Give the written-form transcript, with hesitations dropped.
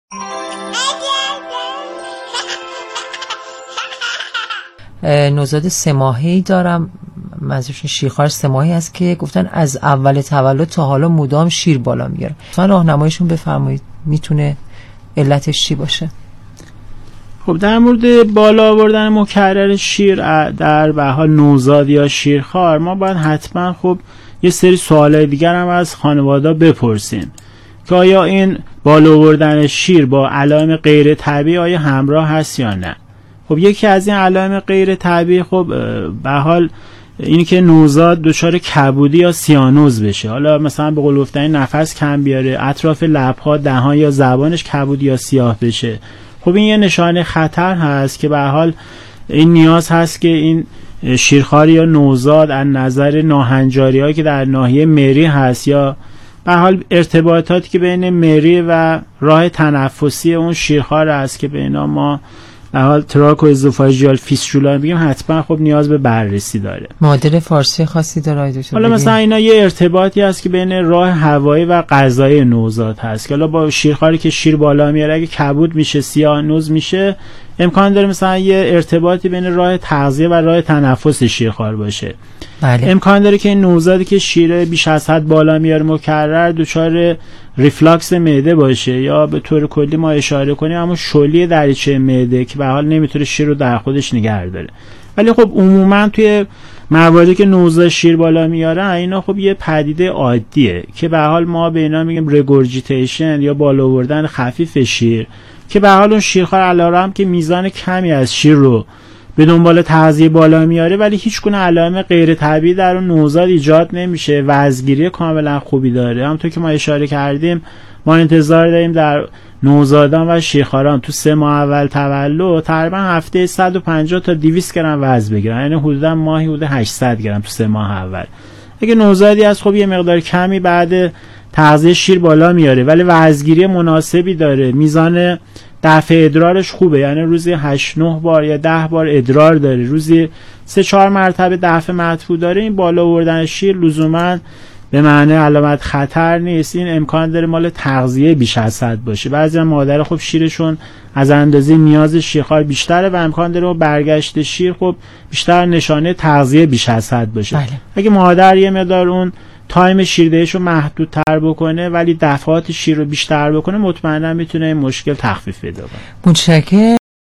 نوزاد 3 ماهه‌ای دارم، منظورشون شیرخوار 3 ماهه‌ای است که گفتن از اول تولد تا حالا مدام شیر بالا میاره. لطفاً راهنماییشون بفرمایید میتونه علتش چی باشه؟ خب در مورد بالا آوردن مکرر شیر در به حال نوزاد یا شیرخوار ما باید حتما خب یه سری سوالای دیگر هم از خانواده بپرسیم که آیا این بالا آوردن شیر با علائم غیر طبیعی آیا همراه هست یا نه. خب یکی از این علائم غیر طبیعی خب به حال اینی که نوزاد دچار کبودی یا سیانوز بشه، حالا مثلا به قول گفتن نفس کم بیاره، اطراف لب‌ها، دهان یا زبانش کبودی یا سیاه بشه. خب این یه نشانه خطر هست که به حال این نیاز هست که این شیرخوار یا نوزاد از نظر ناهنجاری‌هایی که در ناحیه مری هست یا به حال ارتباطاتی که بین مری و راه تنفسی اون شیرخوار هست که به اینا ما به حال تراکو ازوفاژیال فیستولا میگیم، حتما خب نیاز به بررسی داره. معادل فارسی خاصی داره دکتر؟ حالا مثلا اینا یه ارتباطی هست که بین راه هوایی و غذایی نوزاد هست که حالا با شیرخواری که شیر بالا میاره اگه کبود میشه، سیانوز میشه، امکان داره مثلا یه ارتباطی بین راه تغذیه و راه تنفس شیرخوار باشه. بله. امکان داره که این نوزادی که شیر بیش از حد بالا میاره مکرر دچار ریفلاکس معده باشه یا به طور کلی ما اشاره کنیم اما شلی دریچه معده که به حال نمیتونه شیر رو در خودش نگه داره. ولی خب عموما توی مواردی که نوزاد شیر بالا میاره اینا خب یه پدیده عادیه که به حال ما به اینا میگیم رگورجیتیشن یا بالا آوردن خفیف شیر که به حال اون شیرخوار علیرغم که میزان کمی از شیر رو به دنبال تغذیه بالا میاره ولی هیچ گونه علائم غیر طبیعی در اون نوزاد ایجاد نمیشه، وزنگیری کاملا خوبی داره. همونطور که ما اشاره کردیم ما انتظار داریم در نوزادان و شیرخواران تو 3 ماه اول تولد تقریبا هفته 150 تا 200 گرم وزن بگیرن، یعنی حدودا ماهی حدود 800 گرم تو 3 ماه اول. اگه نوزادی از خب یه مقدار کمی بعد تغذیه شیر بالا میاره ولی وزنگیری مناسبی داره، میزان دفع ادرارش خوبه، یعنی روزی 8-9 بار یا 10 بار ادرار داره، روزی 3-4 مرتبه دفع مدفوع داره، این بالا آوردن شیر لزوما به معنی علامت خطر نیست. این امکان داره مال تغذیه بیش از حد باشه. بعضی مادر خب شیرشون از اندازه نیاز شیرخوار بیشتره و امکان داره برگشت شیر خب بیشتر نشانه تغذیه بیش از حد باشه. بله. اگه مادر یه مقدار اون تایم شیردهیش رو محدودتر بکنه ولی دفعات شیر رو بیشتر بکنه مطمئنا میتونه این مشکل تخفیف پیدا کنه. متشکرم.